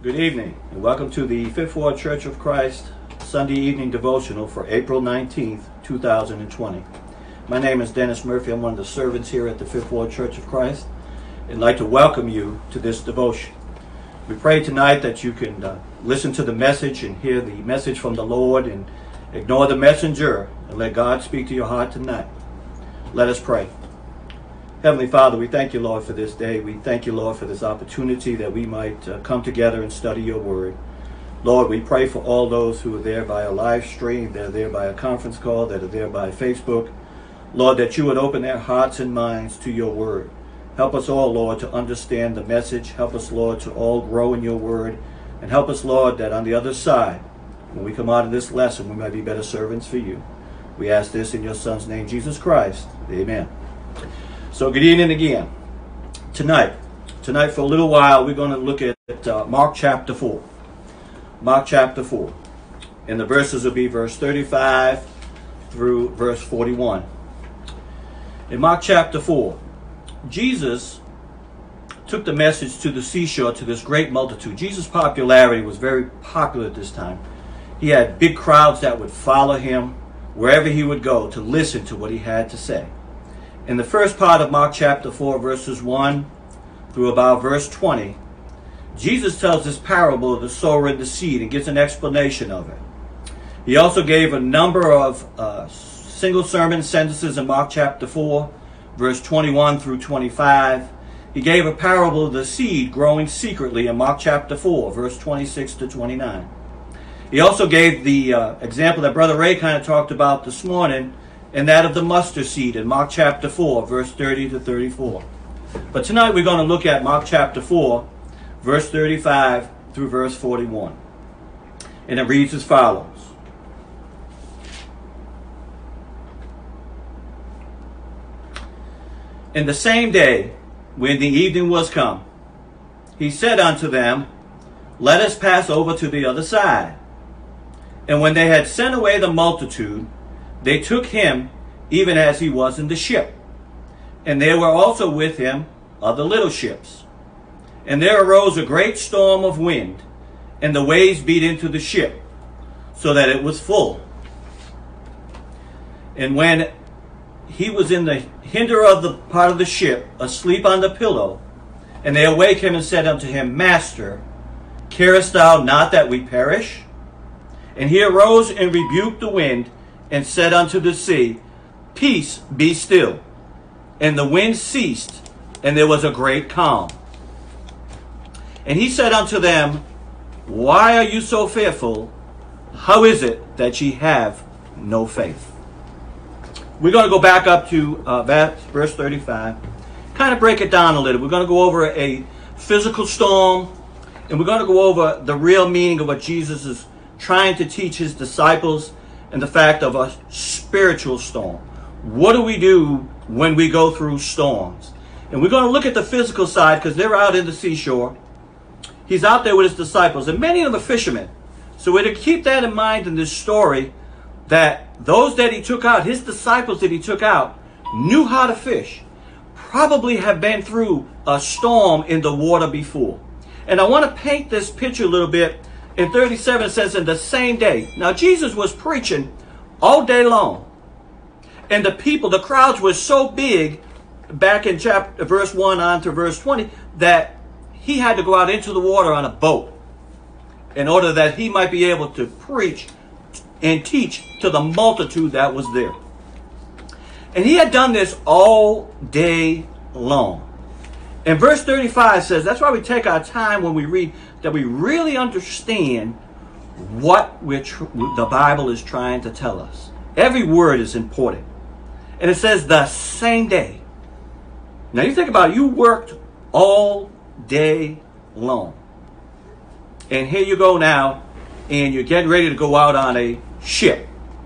Good evening, and welcome to the Fifth Ward Church of Christ Sunday evening devotional for April 19th, 2020. My name is Dennis Murphy. I'm one of the servants here at the Fifth Ward Church of Christ. I'd like to welcome you to this devotion. We pray tonight that you can listen to the message and hear the message from the Lord and ignore the messenger and let God speak to your heart tonight. Let us pray. Heavenly Father, we thank you, Lord, for this day. We thank you, Lord, for this opportunity that we might come together and study your word. Lord, we pray for all those who are there by a live stream, that are there by a conference call, that are there by Facebook. Lord, that you would open their hearts and minds to your word. Help us all, Lord, to understand the message. Help us, Lord, to all grow in your word. And help us, Lord, that on the other side, when we come out of this lesson, we might be better servants for you. We ask this in your Son's name, Jesus Christ. Amen. So good evening again. Tonight for a little while, we're going to look at Mark chapter 4. Mark chapter 4. And the verses will be verse 35 through verse 41. In Mark chapter 4, Jesus took the message to the seashore to this great multitude. Jesus' popularity was very popular at this time. He had big crowds that would follow him wherever he would go to listen to what he had to say. In the first part of Mark chapter 4, verses 1 through about verse 20, Jesus tells this parable of the sower and the seed and gives an explanation of it. He also gave a number of single sermon sentences in Mark chapter 4, verse 21 through 25. He gave a parable of the seed growing secretly in Mark chapter 4, verse 26 to 29. He also gave the example that Brother Ray kind of talked about this morning, and that of the mustard seed in Mark chapter 4, verse 30 to 34. But tonight we're going to look at Mark chapter 4, verse 35 through verse 41. And it reads as follows. In the same day, when the evening was come, he said unto them, Let us pass over to the other side. And when they had sent away the multitude, they took him even as he was in the ship. And there were also with him other little ships. And there arose a great storm of wind, and the waves beat into the ship, so that it was full. And when he was in the hinder of the part of the ship, asleep on the pillow, and they awake him and said unto him, Master, carest thou not that we perish? And he arose and rebuked the wind, and said unto the sea, Peace, be still. And the wind ceased, and there was a great calm. And he said unto them, Why are you so fearful? How is it that ye have no faith? We're going to go back up to verse 35. Kind of break it down a little. We're going to go over a physical storm, and we're going to go over the real meaning of what Jesus is trying to teach his disciples, and the fact of a spiritual storm. What do we do when we go through storms? And we're going to look at the physical side because they're out in the seashore. He's out there with his disciples, and many of them are fishermen. So we're to keep that in mind in this story, that those that he took out, his disciples that he took out, knew how to fish, probably have been through a storm in the water before. And I want to paint this picture a little bit. In 37 it says, in the same day. Now Jesus was preaching all day long. And the crowds were so big, back in verse 1 on to verse 20, that he had to go out into the water on a boat in order that he might be able to preach and teach to the multitude that was there. And he had done this all day long. And verse 35 says, that's why we take our time when we read, that we really understand what the Bible is trying to tell us. Every word is important. And it says the same day. Now you think about it, you worked all day long. And here you go now, and you're getting ready to go out on a ship.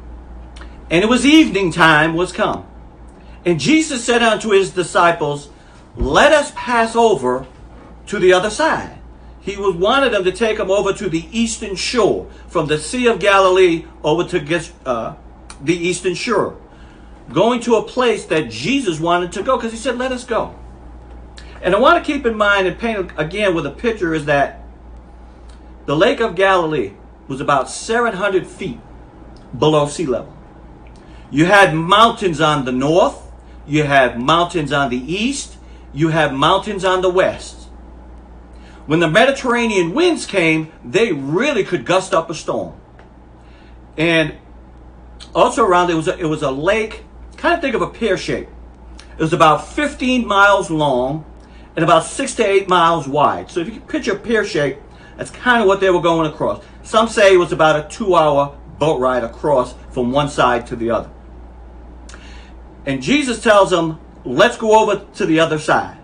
And it was evening time was come. And Jesus said unto his disciples, Let us pass over to the other side. He wanted them to take him over to the eastern shore, from the Sea of Galilee over to the eastern shore, going to a place that Jesus wanted to go, because he said, let us go. And I want to keep in mind and paint again with a picture is that The Lake of Galilee was about 700 feet below sea level. You had mountains on the north, you had mountains on the east, you had mountains on the west. When the Mediterranean winds came, they really could gust up a storm. And also around it was a lake, kind of think of a pear shape. It was about 15 miles long and about 6 to 8 miles wide. So if you can picture a pear shape, that's kind of what they were going across. Some say it was about a 2-hour boat ride across from one side to the other. And Jesus tells them, let's go over to the other side.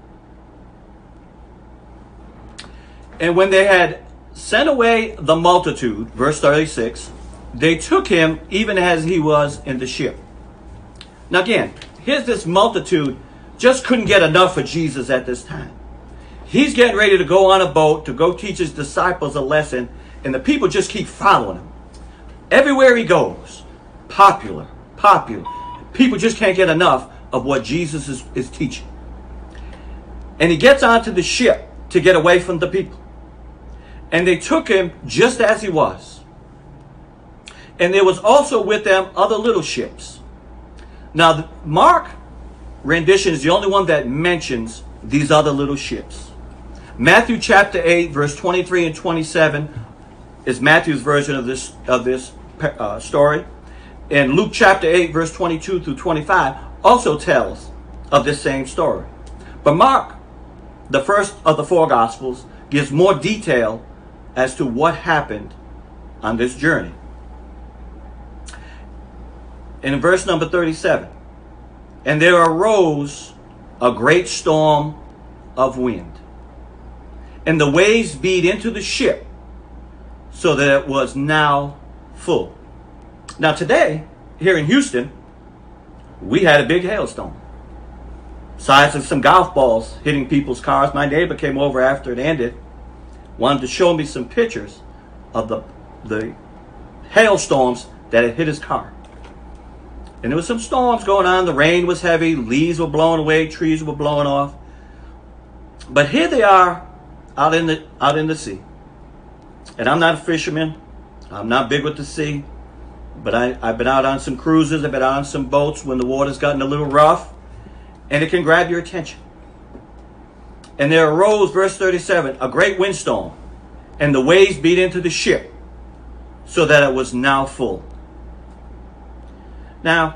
And when they had sent away the multitude, verse 36, they took him even as he was in the ship. Now again, here's this multitude just couldn't get enough of Jesus at this time. He's getting ready to go on a boat to go teach his disciples a lesson, and the people just keep following him. Everywhere he goes, popular. People just can't get enough of what Jesus is teaching. And he gets onto the ship to get away from the people. And they took him just as he was. And there was also with them other little ships. Now, Mark rendition is the only one that mentions these other little ships. Matthew chapter 8, verse 23 and 27 is Matthew's version of this story. And Luke chapter 8, verse 22 through 25 also tells of this same story. But Mark, the first of the 4 Gospels, gives more detail as to what happened on this journey. And in verse number 37, and there arose a great storm of wind, and the waves beat into the ship, so that it was now full. Now today, here in Houston, we had a big hailstorm. Size of some golf balls hitting people's cars. My neighbor came over after it ended, wanted to show me some pictures of the hailstorms that had hit his car. And there was some storms going on. The rain was heavy. Leaves were blowing away. Trees were blowing off. But here they are out in the sea. And I'm not a fisherman. I'm not big with the sea. But I've been out on some cruises. I've been out on some boats when the water's gotten a little rough. And it can grab your attention. And there arose, verse 37, a great windstorm. And the waves beat into the ship, so that it was now full. Now,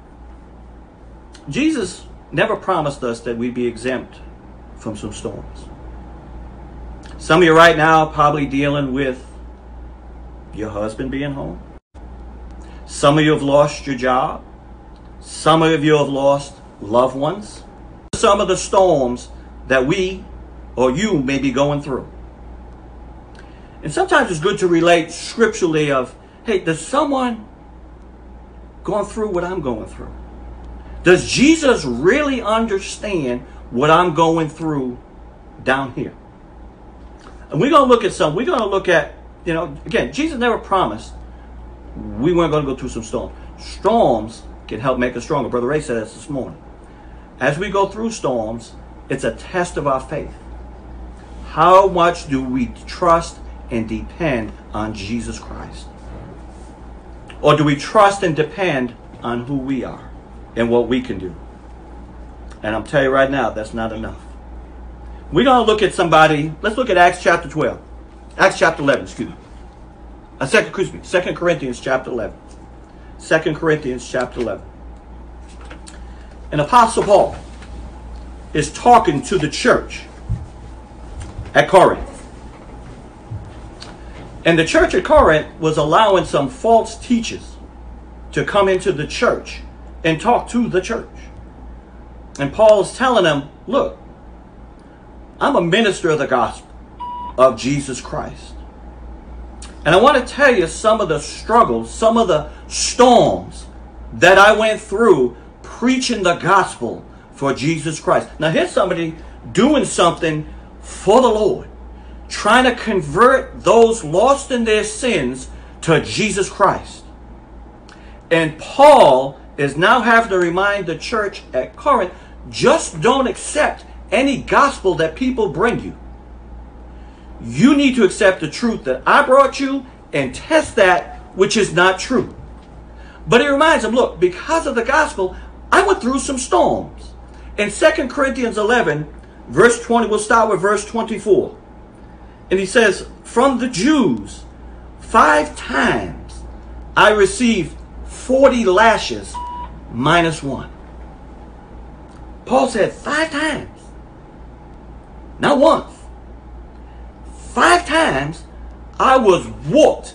Jesus never promised us that we'd be exempt from some storms. Some of you right now are probably dealing with your husband being home. Some of you have lost your job. Some of you have lost loved ones. Some of the storms that we or you may be going through. And sometimes it's good to relate scripturally of, hey, does someone going through what I'm going through? Does Jesus really understand what I'm going through down here? And we're going to look at we're going to look at, again, Jesus never promised we weren't going to go through some storms. Storms can help make us stronger. Brother Ray said this this morning. As we go through storms, it's a test of our faith. How much do we trust and depend on Jesus Christ? Or do we trust and depend on who we are and what we can do? And I'm telling you right now, that's not enough. We're going to look at somebody. Let's look at Acts chapter 12. Acts chapter 11, excuse me. 2 Corinthians chapter 11. 2 Corinthians chapter 11. And Apostle Paul is talking to the church at Corinth. And the church at Corinth was allowing some false teachers to come into the church and talk to the church. And Paul is telling them, look, I'm a minister of the gospel of Jesus Christ. And I want to tell you some of the struggles, some of the storms that I went through preaching the gospel for Jesus Christ. Now here's somebody doing something for the Lord, trying to convert those lost in their sins to Jesus Christ. And Paul is now having to remind the church at Corinth, just don't accept any gospel that people bring you. You need to accept the truth that I brought you and test that which is not true. But he reminds them, look, because of the gospel, I went through some storms. In 2 Corinthians 11, verse 20, we'll start with verse 24. And he says, from the Jews, 5 times I received 40 lashes minus 1. Paul said 5 times. Not once. 5 times I was whooped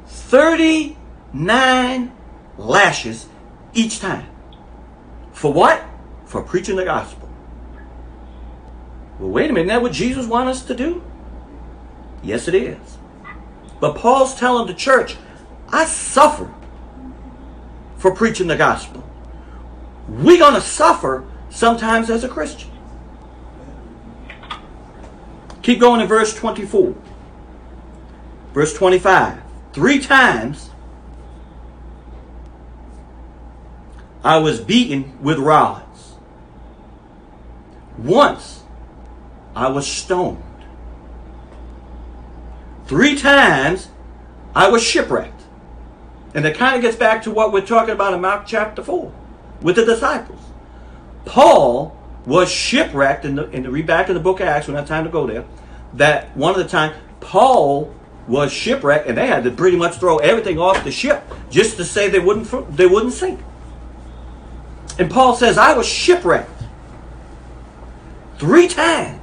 39 lashes each time. For what? For preaching the gospel. Well, wait a minute. Isn't that what Jesus wants us to do? Yes, it is. But Paul's telling the church, I suffer for preaching the gospel. We're going to suffer sometimes as a Christian. Keep going in verse 24. Verse 25. 3 times I was beaten with rods. Once I was stoned. 3 times I was shipwrecked. And it kind of gets back to what we're talking about in Mark chapter 4 with the disciples. Paul was shipwrecked read back in the book of Acts, we don't have time to go there, that one of the time Paul was shipwrecked and they had to pretty much throw everything off the ship just to say they wouldn't sink. And Paul says, I was shipwrecked 3 times.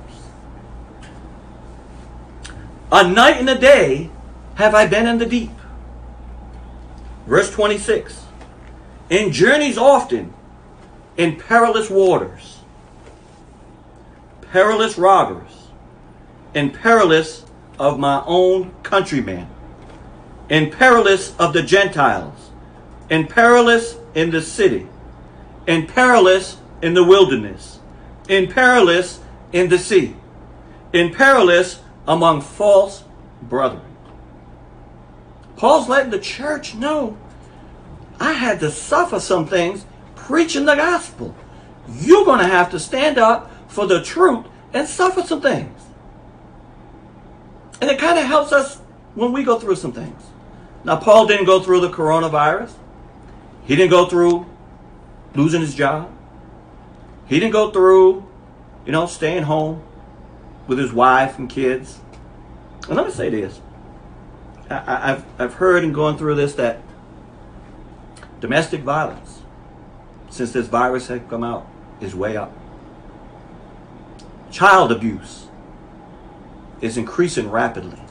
A night and a day have I been in the deep. Verse 26. In journeys often, in perilous waters, perilous robbers, and perilous of my own countrymen, and perilous of the Gentiles, and perilous in the city, and perilous in the wilderness, and perilous in the sea, and perilous among false brethren. Paul's letting the church know, I had to suffer some things preaching the gospel. You're going to have to stand up for the truth and suffer some things. And it kind of helps us when we go through some things. Now, Paul didn't go through the coronavirus. He didn't go through losing his job. He didn't go through, staying home with his wife and kids. And let me say this. I've heard and gone through this that domestic violence, since this virus has come out, is way up. Child abuse is increasing rapidly.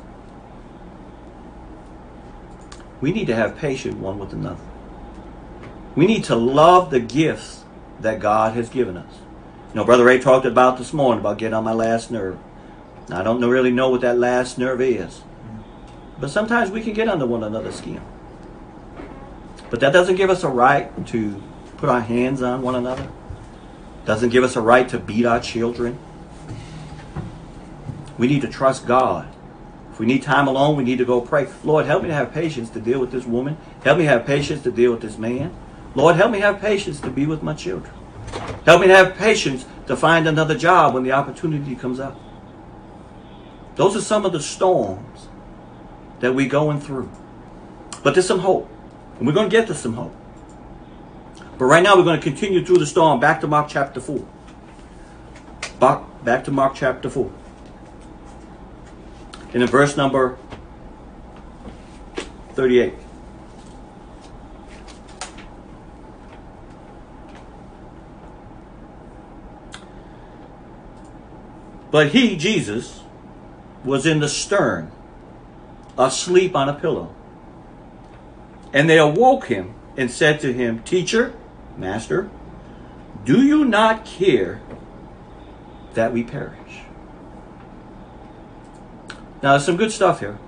We need to have patience one with another. We need to love the gifts that God has given us. Brother Ray talked about this morning about getting on my last nerve. Now, I don't really know what that last nerve is. But sometimes we can get under one another's skin. But that doesn't give us a right to put our hands on one another. Doesn't give us a right to beat our children. We need to trust God. If we need time alone, we need to go pray. Lord, help me to have patience to deal with this woman. Help me have patience to deal with this man. Lord, help me have patience to be with my children. Help me to have patience to find another job when the opportunity comes up. Those are some of the storms that we're going through. But there's some hope. And we're going to get to some hope. But right now we're going to continue through the storm. Back to Mark chapter 4. Back to Mark chapter 4. And in verse number 38. But he, Jesus, was in the stern, asleep on a pillow. And they awoke him and said to him, Teacher, Master, do you not care that we perish? Now, there's some good stuff here.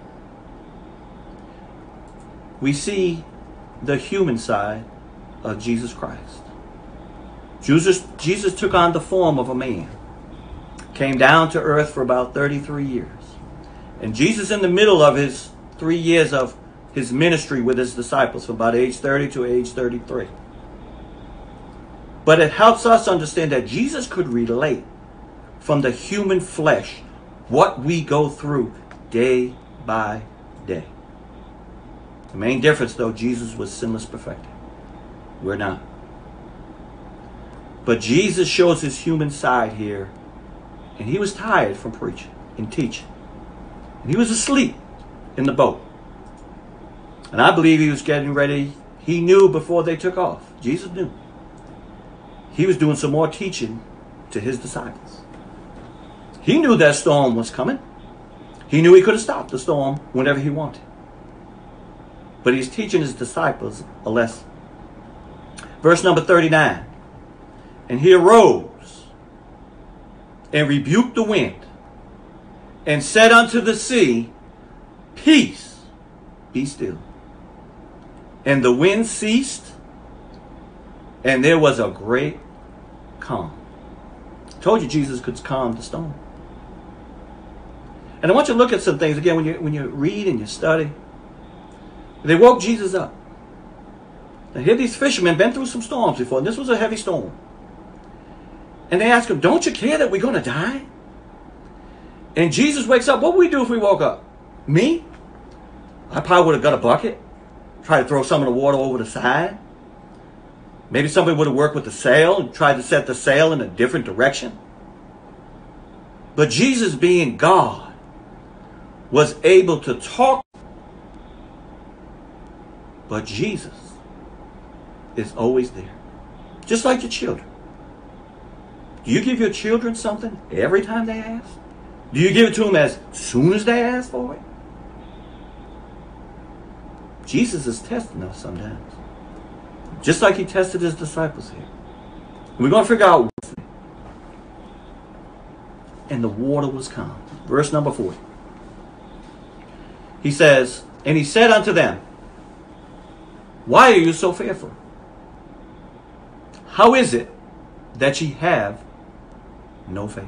We see the human side of Jesus Christ. Jesus took on the form of a man. Came down to earth for about 33 years. And Jesus, in the middle of his 3 years of his ministry with his disciples, from about age 30 to age 33. But it helps us understand that Jesus could relate from the human flesh what we go through day by day. The main difference, though, Jesus was sinless perfected. We're not. But Jesus shows his human side here. And he was tired from preaching and teaching. And he was asleep in the boat. And I believe he was getting ready. He knew before they took off. Jesus knew. He was doing some more teaching to his disciples. He knew that storm was coming. He knew he could have stopped the storm whenever he wanted. But he's teaching his disciples a lesson. Verse number 39. And he arose and rebuked the wind and said unto the sea, Peace, be still. And the wind ceased, and there was a great calm. I told you Jesus could calm the storm. And I want you to look at some things again when you read and you study. They woke Jesus up. Now here these fishermen been through some storms before, and this was a heavy storm. And they ask him, don't you care that we're going to die? And Jesus wakes up. What would we do if we woke up? Me? I probably would have got a bucket, tried to throw some of the water over the side. Maybe somebody would have worked with the sail and tried to set the sail in a different direction. But Jesus, being God, was able to talk. But Jesus is always there. Just like your children. Do you give your children something every time they ask? Do you give it to them as soon as they ask for it? Jesus is testing us sometimes. Just like he tested his disciples here. We're going to figure out one thing. And the water was calm. Verse number 40. He says, and he said unto them, Why are you so fearful? How is it that ye have no faith?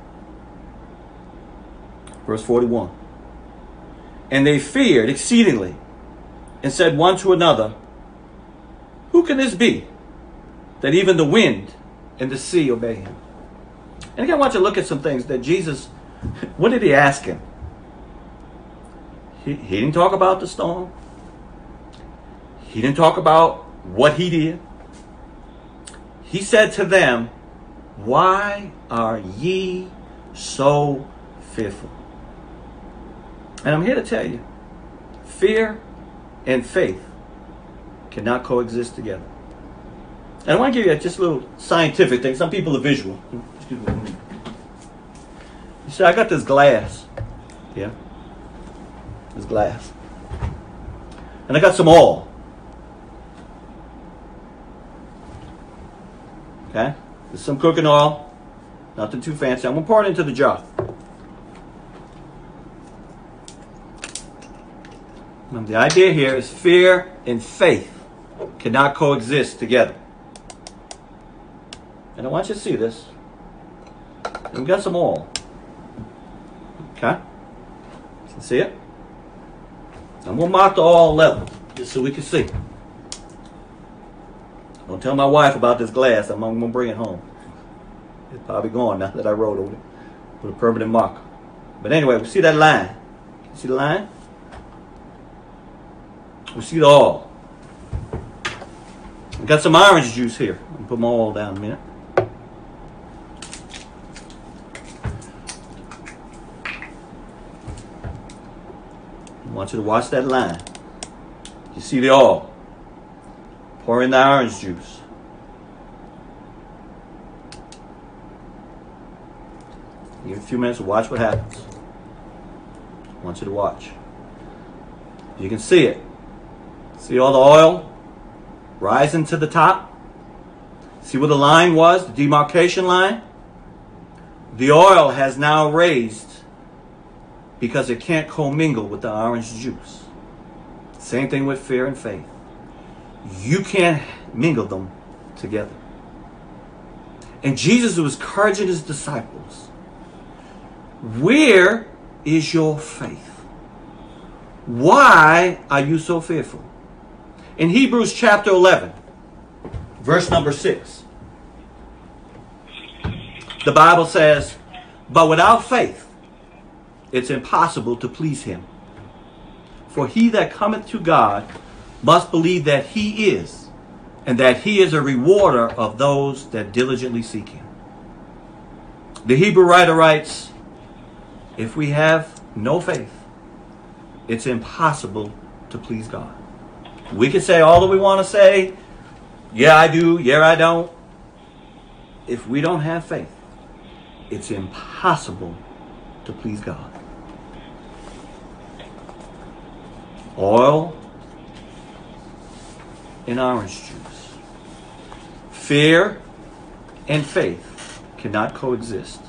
Verse 41. And they feared exceedingly, and said one to another, Who can this be, that even the wind and the sea obey him? And again, I want you to look at some things that Jesus, what did he ask him? He didn't talk about the storm. He didn't talk about what he did. He said to them, Why are ye so fearful? And I'm here to tell you, fear and faith cannot coexist together. And I want to give you just a little scientific thing. Some people are visual. Excuse me. You see, I got this glass. Yeah. This glass. And I got some oil. Okay? There's some cooking oil. Nothing too fancy. I'm going to pour it into the jar. Now, the idea here is fear and faith cannot coexist together. And I want you to see this. We've got some oil. Okay? You can see it? I'm going to mark the oil level just so we can see. Don't tell my wife about this glass. I'm going to bring it home. It's probably gone now that I wrote on it with a permanent marker. But anyway, we see that line. You see the line? We see the oil. I've got some orange juice here. I'll put my oil down in a minute. I want you to watch that line. You see the oil. Pour in the orange juice. Give it a few minutes to watch what happens. I want you to watch. You can see it. See all the oil rising to the top? See where the line was, the demarcation line? The oil has now raised because it can't commingle with the orange juice. Same thing with fear and faith. You can't mingle them together. And Jesus was encouraging his disciples. Where is your faith? Why are you so fearful? In Hebrews chapter 11, verse number 6, the Bible says, But without faith, it's impossible to please him. For he that cometh to God must believe that he is, and that he is a rewarder of those that diligently seek him. The Hebrew writer writes, if we have no faith, it's impossible to please God. We can say all that we want to say. Yeah, I do. Yeah, I don't. If we don't have faith, it's impossible to please God. Oil and orange juice. Fear and faith cannot coexist.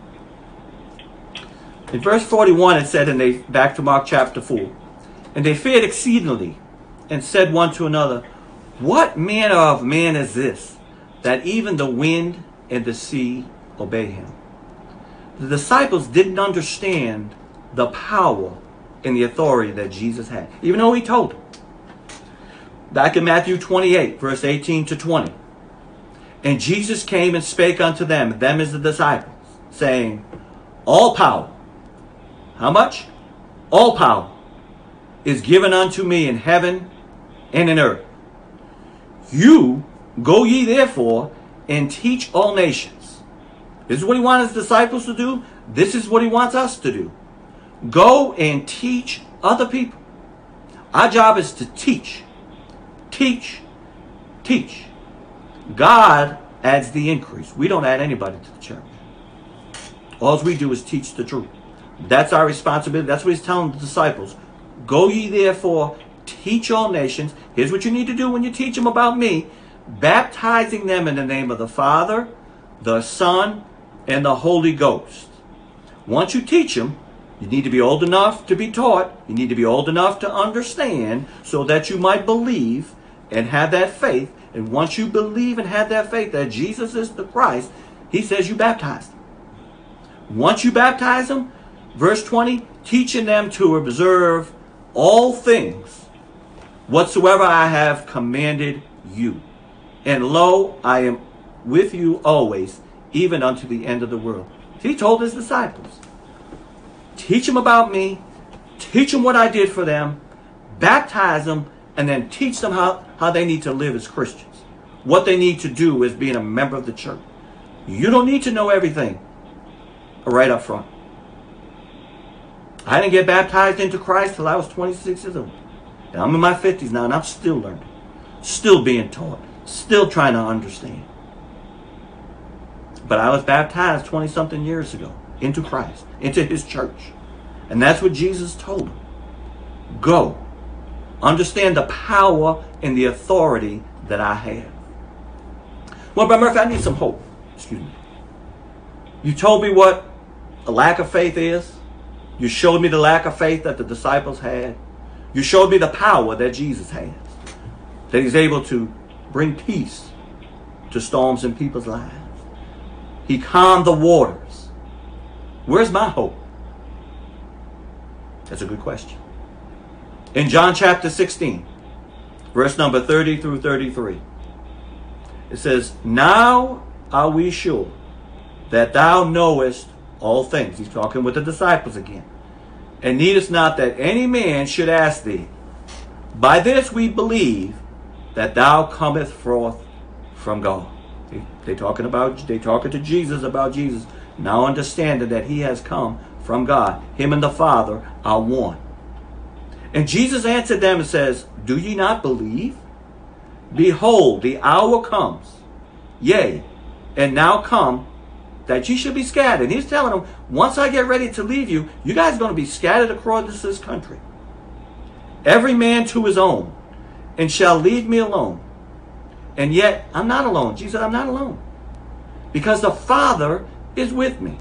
In verse 41 it said, back to Mark chapter 4, and they feared exceedingly, and said one to another, what manner of man is this, that even the wind and the sea obey him? The disciples didn't understand the power and the authority that Jesus had, even though he told them. Back in Matthew 28, verse 18 to 20. And Jesus came and spake unto them as the disciples, saying, all power, how much? All power is given unto me in heaven and in earth. You go ye therefore and teach all nations. This is what he wants his disciples to do. This is what he wants us to do. Go and teach other people. Our job is to teach. Teach. Teach. God adds the increase. We don't add anybody to the church. All we do is teach the truth. That's our responsibility. That's what he's telling the disciples. Go ye therefore, teach all nations. Here's what you need to do when you teach them about me. Baptizing them in the name of the Father, the Son, and the Holy Ghost. Once you teach them, you need to be old enough to be taught. You need to be old enough to understand so that you might believe and have that faith. And once you believe and have that faith that Jesus is the Christ, he says you baptize them. Once you baptize them, verse 20, teaching them to observe all things whatsoever I have commanded you. And lo, I am with you always, even unto the end of the world. He told his disciples, teach them about me, teach them what I did for them, baptize them, and then teach them how they need to live as Christians. What they need to do as being a member of the church. You don't need to know everything right up front. I didn't get baptized into Christ till I was 26 years old. And I'm in my 50s now, and I'm still learning. Still being taught. Still trying to understand. But I was baptized 20-something years ago into Christ, into his church. And that's what Jesus told him. Go. Understand the power and the authority that I have. Well, Brother Murphy, I need some hope. Excuse me. You told me what a lack of faith is. You showed me the lack of faith that the disciples had. You showed me the power that Jesus has. That he's able to bring peace to storms in people's lives. He calmed the waters. Where's my hope? That's a good question. In John chapter 16, verse number 30 through 33, it says, now are we sure that thou knowest all things. He's talking with the disciples again. And needest not that any man should ask thee. By this we believe that thou comest forth from God. They talking to Jesus about Jesus. Now understanding that he has come from God. Him and the Father are one. And Jesus answered them and says, do ye not believe? Behold, the hour comes, yea, and now come, that ye should be scattered. And he's telling them, once I get ready to leave you, you guys are going to be scattered across this country. Every man to his own, and shall leave me alone. And yet, I'm not alone. Jesus said, I'm not alone. Because the Father is with me.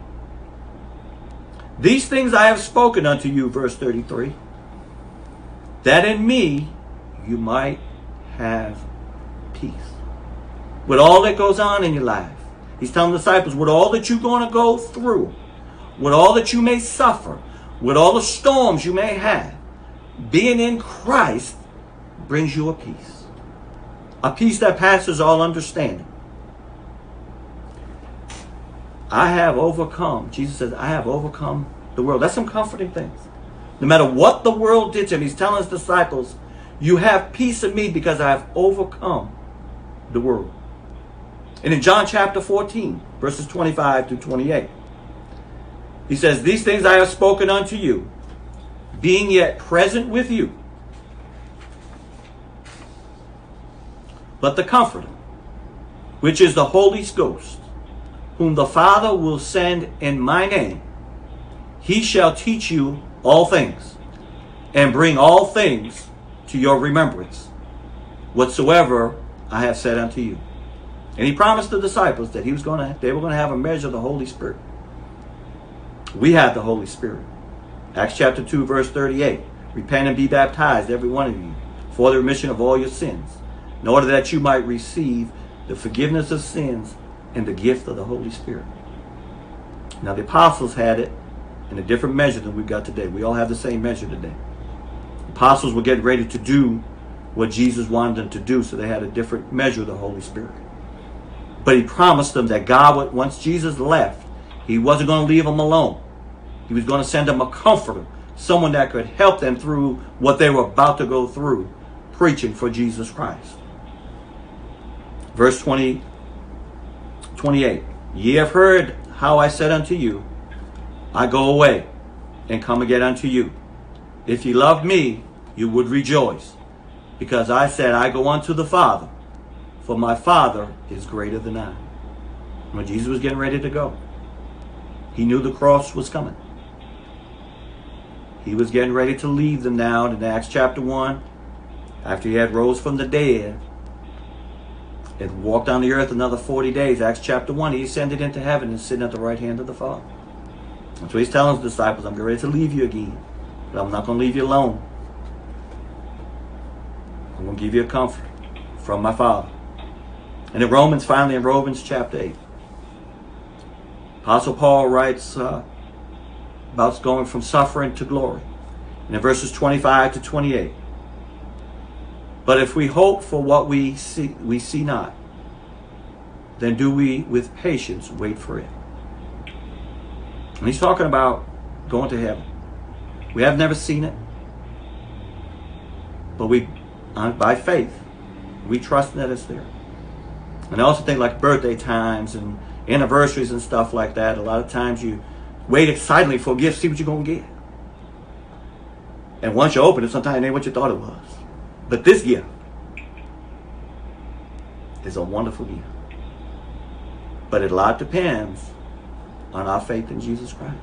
These things I have spoken unto you, verse 33, that in me you might have peace. With all that goes on in your life. He's telling the disciples, with all that you're going to go through, with all that you may suffer, with all the storms you may have, being in Christ brings you a peace. A peace that passes all understanding. I have overcome, Jesus says, I have overcome the world. That's some comforting things. No matter what the world did to him, he's telling his disciples, you have peace in me because I have overcome the world. And in John chapter 14, verses 25 through 28, he says, these things I have spoken unto you, being yet present with you. But the Comforter, which is the Holy Ghost, whom the Father will send in my name, he shall teach you all things, and bring all things to your remembrance, whatsoever I have said unto you. And he promised the disciples that they were going to have a measure of the Holy Spirit. We have the Holy Spirit. Acts chapter 2, verse 38. Repent and be baptized, every one of you, for the remission of all your sins, in order that you might receive the forgiveness of sins and the gift of the Holy Spirit. Now the apostles had it in a different measure than we've got today. We all have the same measure today. The apostles were getting ready to do what Jesus wanted them to do, so they had a different measure of the Holy Spirit. But he promised them that God would, once Jesus left, he wasn't going to leave them alone. He was going to send them a comforter, someone that could help them through what they were about to go through, preaching for Jesus Christ. Verse 28. Ye have heard how I said unto you, I go away and come again unto you. If ye loved me, you would rejoice, because I said, I go unto the Father, for my Father is greater than I. When Jesus was getting ready to go, he knew the cross was coming. He was getting ready to leave them now in Acts chapter 1, after he had rose from the dead and walked on the earth another 40 days. Acts chapter 1, he ascended into heaven and sitting at the right hand of the Father. And so he's telling his disciples, I'm getting ready to leave you again, but I'm not going to leave you alone. I'm going to give you a comfort from my Father. And in Romans, finally in Romans chapter 8, Apostle Paul writes about going from suffering to glory. And in verses 25 to 28, but if we hope for what we see not, then do we with patience wait for it. And he's talking about going to heaven. We have never seen it, but by faith, we trust that it's there. And I also think like birthday times and anniversaries and stuff like that, a lot of times you wait excitedly for a gift, see what you're going to get. And once you open it, sometimes it ain't what you thought it was. But this gift is a wonderful gift. But a lot depends on our faith in Jesus Christ.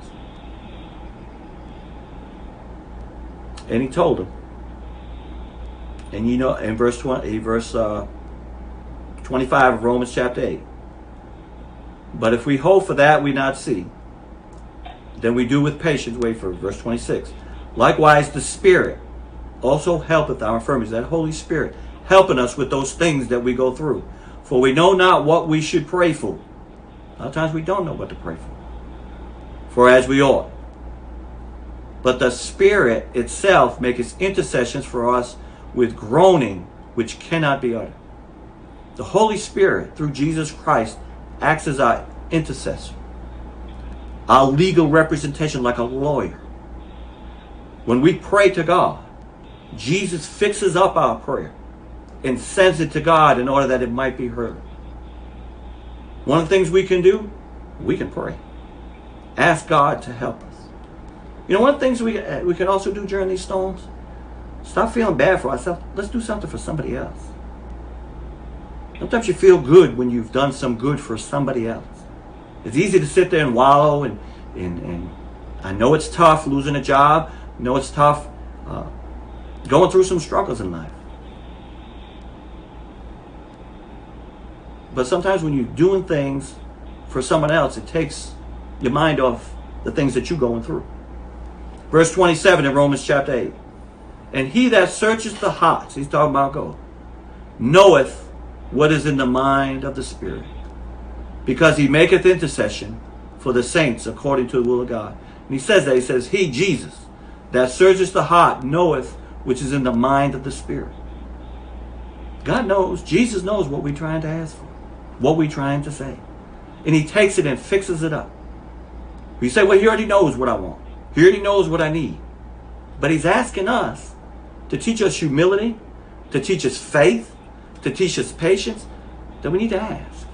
And he told him, and you know, in verse 25 of Romans chapter 8, but if we hope for that we not see, then we do with patience wait for it. Verse 26. Likewise the Spirit also helpeth our infirmities. That Holy Spirit helping us with those things that we go through. For we know not what we should pray for. A lot of times we don't know what to pray for as we ought. But the Spirit itself maketh intercessions for us with groaning which cannot be uttered. The Holy Spirit, through Jesus Christ, acts as our intercessor, our legal representation, like a lawyer. When we pray to God, Jesus fixes up our prayer and sends it to God in order that it might be heard. One of the things we can do, we can pray. Ask God to help us. You know, one of the things we can also do during these storms, stop feeling bad for ourselves. Let's do something for somebody else. Sometimes you feel good when you've done some good for somebody else. It's easy to sit there and wallow, and I know it's tough losing a job. I know it's tough going through some struggles in life. But sometimes when you're doing things for someone else, it takes your mind off the things that you're going through. Verse 27 in Romans chapter 8. And he that searches the hearts, he's talking about God, knoweth what is in the mind of the Spirit, because he maketh intercession for the saints according to the will of God. And he says that, he says, he, Jesus, that searches the heart, knoweth which is in the mind of the Spirit. God knows, Jesus knows what we're trying to ask for, what we're trying to say. And he takes it and fixes it up. You say, well, he already knows what I want. He already knows what I need. But he's asking us to teach us humility, to teach us faith, to teach us patience. Then we need to ask.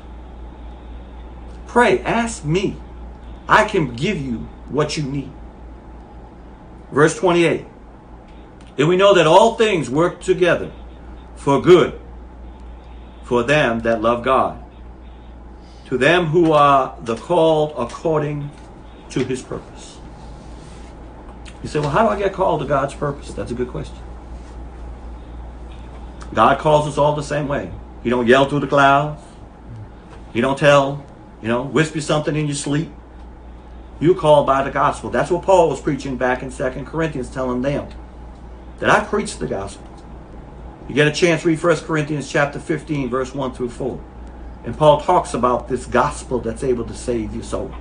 Pray, ask me. I can give you what you need. Verse 28. And we know that all things work together for good, for them that love God, to them who are the called according to his purpose. You say, well, how do I get called to God's purpose? That's a good question. God calls us all the same way. He don't yell through the clouds. He don't tell, whisper something in your sleep. You're called by the gospel. That's what Paul was preaching back in 2 Corinthians, telling them that I preach the gospel. You get a chance, read 1 Corinthians chapter 15, verse 1 through 4. And Paul talks about this gospel that's able to save your soul.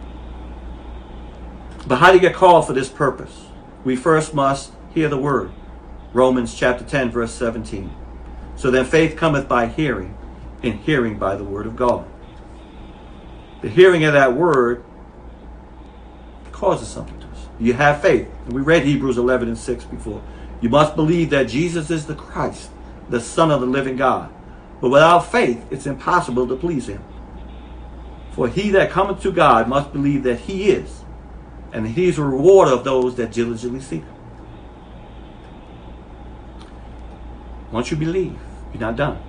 But how do you get called for this purpose? We first must hear the word. Romans chapter 10, verse 17. So then faith cometh by hearing, and hearing by the word of God. The hearing of that word causes something to us. You have faith. And we read Hebrews 11 and 6 before. You must believe that Jesus is the Christ, the Son of the living God. But without faith, it's impossible to please him. For he that cometh to God must believe that he is, and that he is a rewarder of those that diligently seek him. Once you believe, you're not done.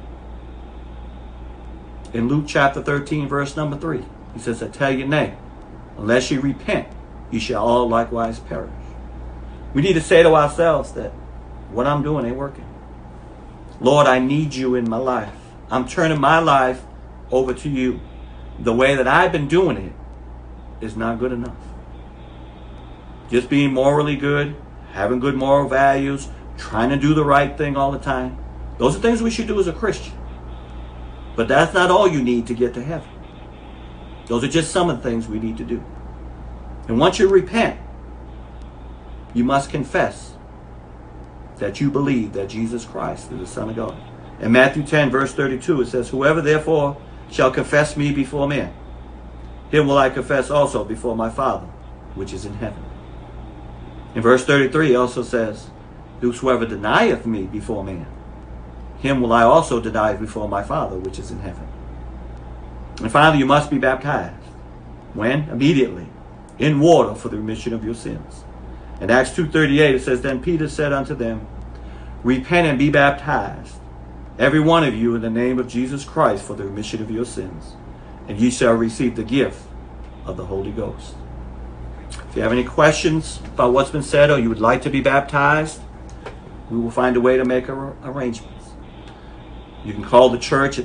In Luke chapter 13, verse number 3, he says, I tell you nay, unless you repent, you shall all likewise perish. We need to say to ourselves that what I'm doing ain't working. Lord, I need you in my life. I'm turning my life over to you. The way that I've been doing it is not good enough. Just being morally good, having good moral values, trying to do the right thing all the time. Those are things we should do as a Christian. But that's not all you need to get to heaven. Those are just some of the things we need to do. And once you repent, you must confess that you believe that Jesus Christ is the Son of God. In Matthew 10, verse 32, it says, whoever therefore shall confess me before men, him will I confess also before my Father, which is in heaven. In verse 33, it also says, whosoever denieth me before man, him will I also deny before my Father, which is in heaven. And finally, you must be baptized. When? Immediately. In water for the remission of your sins. In Acts 2:38, it says, then Peter said unto them, repent and be baptized, every one of you, in the name of Jesus Christ, for the remission of your sins, and ye shall receive the gift of the Holy Ghost. If you have any questions about what's been said, or you would like to be baptized, we will find a way to make arrangements. You can call the church at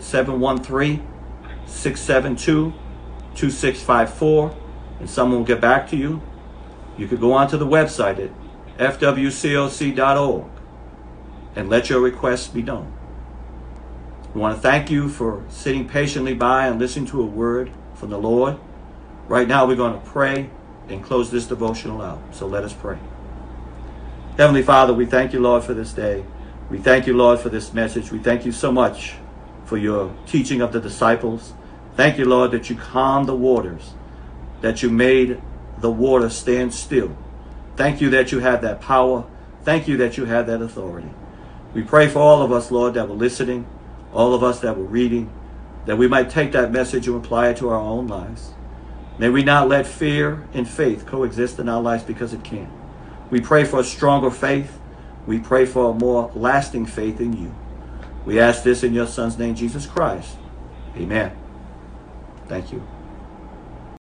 713-672-2654, and someone will get back to you. You could go onto the website at fwcoc.org and let your requests be done. We want to thank you for sitting patiently by and listening to a word from the Lord. Right now we're going to pray and close this devotional out. So let us pray. Heavenly Father, we thank you, Lord, for this day. We thank you, Lord, for this message. We thank you so much for your teaching of the disciples. Thank you, Lord, that you calmed the waters, that you made the water stand still. Thank you that you have that power. Thank you that you have that authority. We pray for all of us, Lord, that were listening, all of us that were reading, that we might take that message and apply it to our own lives. May we not let fear and faith coexist in our lives, because it can. We pray for a stronger faith. We pray for a more lasting faith in you. We ask this in your Son's name, Jesus Christ. Amen. Thank you.